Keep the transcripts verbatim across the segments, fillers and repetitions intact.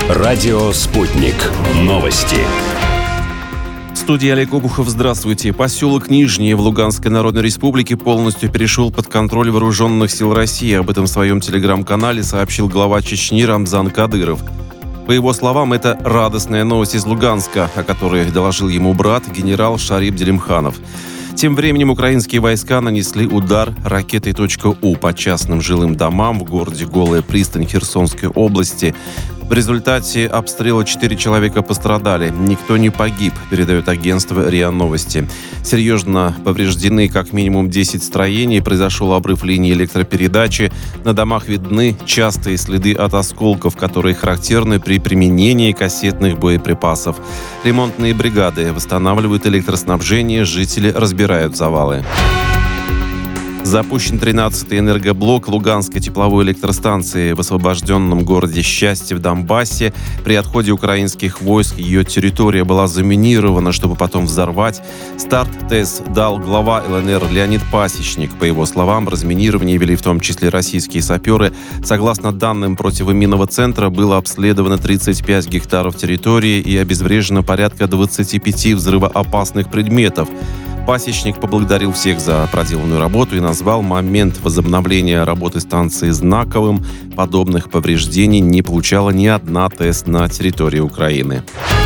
Радио «Спутник». Новости. В студии Олег Обухов. Здравствуйте. Поселок Нижний в Луганской Народной Республике полностью перешел под контроль вооруженных сил России. Об этом в своем телеграм-канале сообщил глава Чечни Рамзан Кадыров. По его словам, это радостная новость из Луганска, о которой доложил ему брат, генерал Шарип Делимханов. Тем временем украинские войска нанесли удар ракетой .У по частным жилым домам в городе Голая Пристань Херсонской области. В результате обстрела четыре человека пострадали. Никто не погиб, передает агентство РИА Новости. Серьезно повреждены как минимум десять строений. Произошел обрыв линии электропередачи. На домах видны частые следы от осколков, которые характерны при применении кассетных боеприпасов. Ремонтные бригады восстанавливают электроснабжение. Жители разбирают завалы. Запущен тринадцатый энергоблок Луганской тепловой электростанции в освобожденном городе Счастье в Донбассе. При отходе украинских войск ее территория была заминирована, чтобы потом взорвать. Старт ТЭС дал глава ЛНР Леонид Пасечник. По его словам, разминирование вели в том числе российские саперы. Согласно данным противоминного центра, было обследовано тридцать пять гектаров территории и обезврежено порядка двадцать пять взрывоопасных предметов. Пасечник поблагодарил всех за проделанную работу и назвал момент возобновления работы станции знаковым. Подобных повреждений не получала ни одна ТЭС на территории Украины.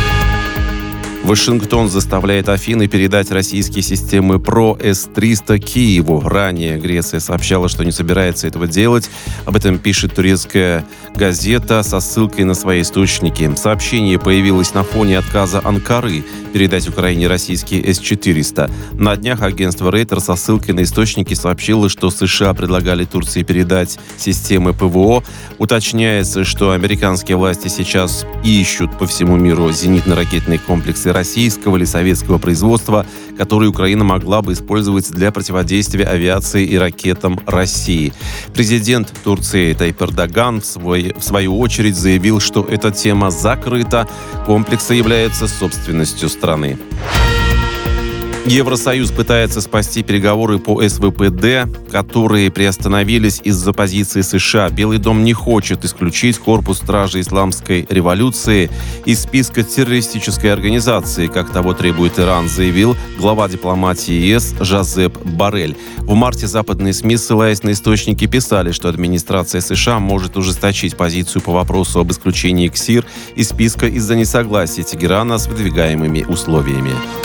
Вашингтон заставляет Афины передать российские системы ПРО С триста Киеву. Ранее Греция сообщала, что не собирается этого делать. Об этом пишет турецкая газета со ссылкой на свои источники. Сообщение появилось на фоне отказа Анкары передать Украине российские С четыреста. На днях агентство Рейтер со ссылкой на источники сообщило, что США предлагали Турции передать системы ПВО. Уточняется, что американские власти сейчас ищут по всему миру зенитно-ракетные комплексы российского или советского производства, которые Украина могла бы использовать для противодействия авиации и ракетам России. Президент Турции Тайип Эрдоган в, свой, в свою очередь заявил, что эта тема закрыта, комплексы являются собственностью страны. Евросоюз пытается спасти переговоры по С В П Д, которые приостановились из-за позиции США. Белый дом не хочет исключить корпус стражи исламской революции из списка террористической организации, как того требует Иран, заявил глава дипломатии Е С Жозеп Боррель. В марте западные СМИ, ссылаясь на источники, писали, что администрация США может ужесточить позицию по вопросу об исключении КСИР из списка из-за несогласия Тегерана с выдвигаемыми условиями.